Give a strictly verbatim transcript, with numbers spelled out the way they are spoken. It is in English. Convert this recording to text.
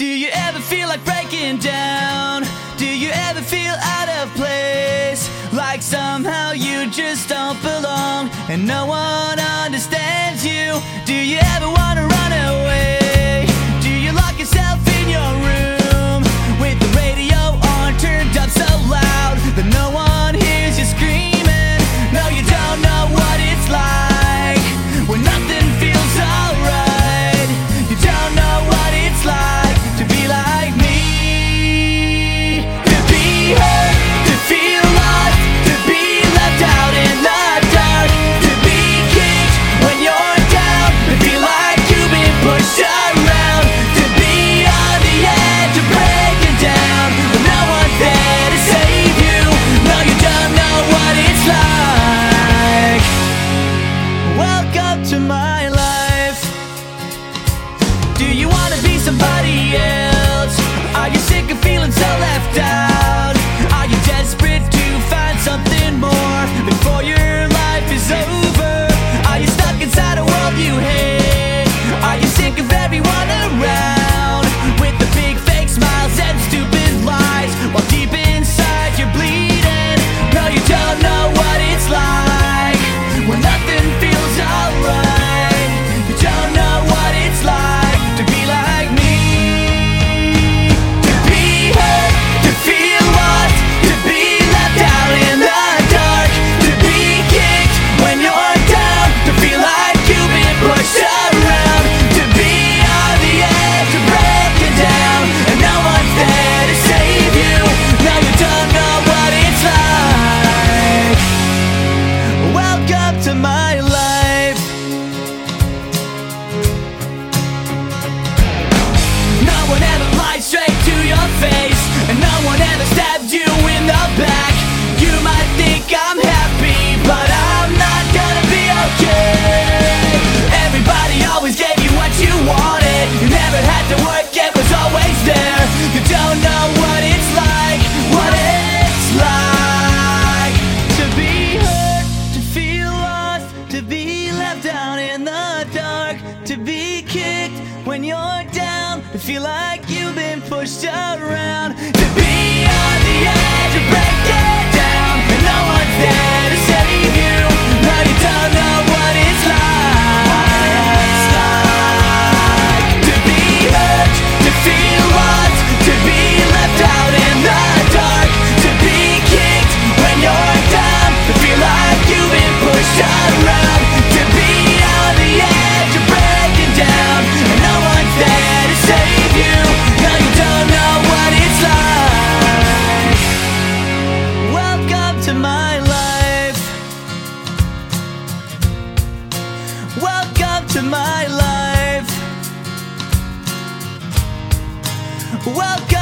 Do you ever feel like breaking down? Do you ever feel out of place? Like somehow you just don't belong and no one understands you? Do you ever wanna run away? Do you lock yourself in your room with the radio on turned up so loud that no one hears you screaming? No, you don't know what it's like when nothing feels alright. You don't know what it's like to be like me. To be hurt, to feel lost, to be left out in the dark, to be kicked when you're down, to feel like you've been pushed around, to be on the edge of breaking down, but no one's there to save you. No, you don't know what it's like. Welcome to my life. Do you wanna be somebody else? Are you sick of feeling so left out? Are you desperate to find something more before your life is over? Are you stuck inside a world you hate? Are you sick of everyone around with the big fake smiles and stupid lies while deep inside you're bleeding? No, you don't know what it's like when nothing feels alright. You don't know what it's like to be like me. To be hurt, to feel lost, to be left out in the dark, to be kicked when you're down, to feel like you've been pushed around, to be on the edge of breaking down and no one's there to save you. Now you don't know what it's like. Welcome to my life. No one ever lied straight to your face, and no one ever stabbed you in the back. You might think I'm happy, but I'm not gonna be okay. Everybody always gave you what you wanted. You never had to work, it was always there. You don't know what it's like, what it's like to be hurt, to feel lost, to be left out in the dark, to be kicked when you're down, to feel like you've been pushed around, to be on the edge of breaking down and no one's there to save you. No, you don't know what it's like. To be hurt, to feel lost, to be left out in the dark, to be kicked when you're down, to feel like you've been pushed around, to be on the edge of breaking down and no one's there to save you. No, you don't know what it's like. Welcome to my life. Welcome to my life. Welcome